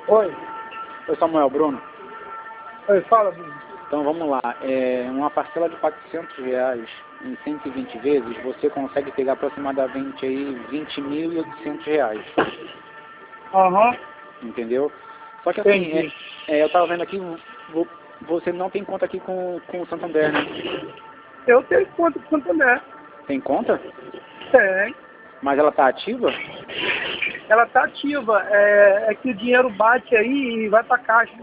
Oi. Oi, Samuel, Bruno. Oi, fala, Bruno. Então vamos lá, uma parcela de R$ 400 em 120 vezes, você consegue pegar aproximadamente aí R$ 20.800, Aham. entendeu? Só que assim, Entendi. eu tava vendo aqui, você não tem conta aqui com o Santander, né? Eu tenho conta com o Santander. Tem conta? Tem. Mas ela tá ativa? Ela tá ativa. É que o dinheiro bate aí e vai pra caixa.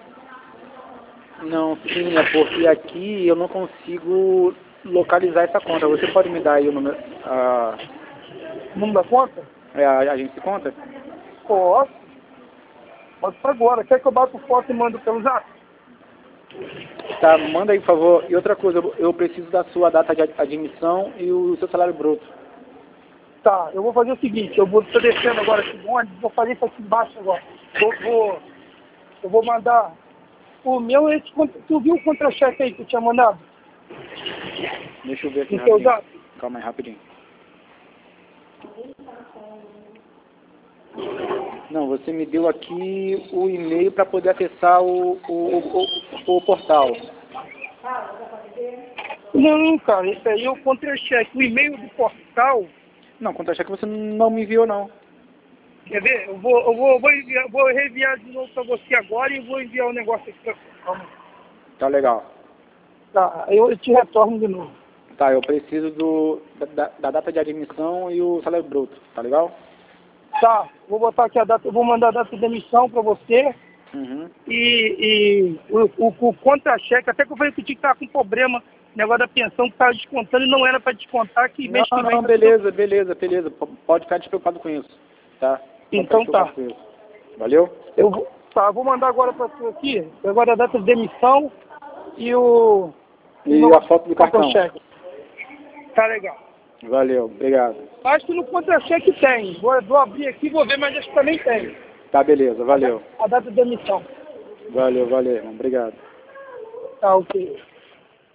Não, sim, é porque aqui eu não consigo localizar essa conta. Você pode me dar aí o número, O número da conta? a agência de conta? Posso. Posso pra agora. Quer que eu bato foto e mando pelo zap? Tá, manda aí, por favor. E outra coisa, eu preciso da sua data de admissão e o seu salário bruto. Tá, eu vou fazer o seguinte, eu vou estar descendo agora aqui do ônibus, vou fazer isso aqui embaixo agora. Eu vou mandar o meu, tu viu o contra-cheque aí que eu tinha mandado? Deixa eu ver aqui No teu rapidinho. zap? Calma aí, rapidinho. Não, você me deu aqui o e-mail para poder acessar o portal. Não, cara, esse aí é o contra-cheque. O e-mail do portal, Não, contra-cheque você não me enviou, não. quer ver? Eu vou reenviar de novo para você agora e vou enviar o negócio aqui pra você. Calma aí. Tá legal. Tá, eu te retorno de novo. Tá, eu preciso da data de admissão e o salário bruto, tá legal? Tá, vou botar aqui a data, eu vou mandar a data de emissão para você Uhum. e o contra-cheque, até que eu falei que tinha que estar com problema, negócio da pensão que estava descontando e não era para descontar, que mês que vem... Não, beleza. Pode ficar despreocupado com isso, tá? Pode ficar Então tá. despreocupado com isso. Valeu? Vou mandar agora para você aqui, agora a data de demissão e o E a foto do cartão. contra-cheque. Tá legal. Valeu, obrigado. Acho que no contra-cheque tem. Vou abrir aqui e vou ver, mas acho que também tem. Tá, beleza, valeu. A data de demissão. Valeu, irmão. Obrigado. Tá, ok.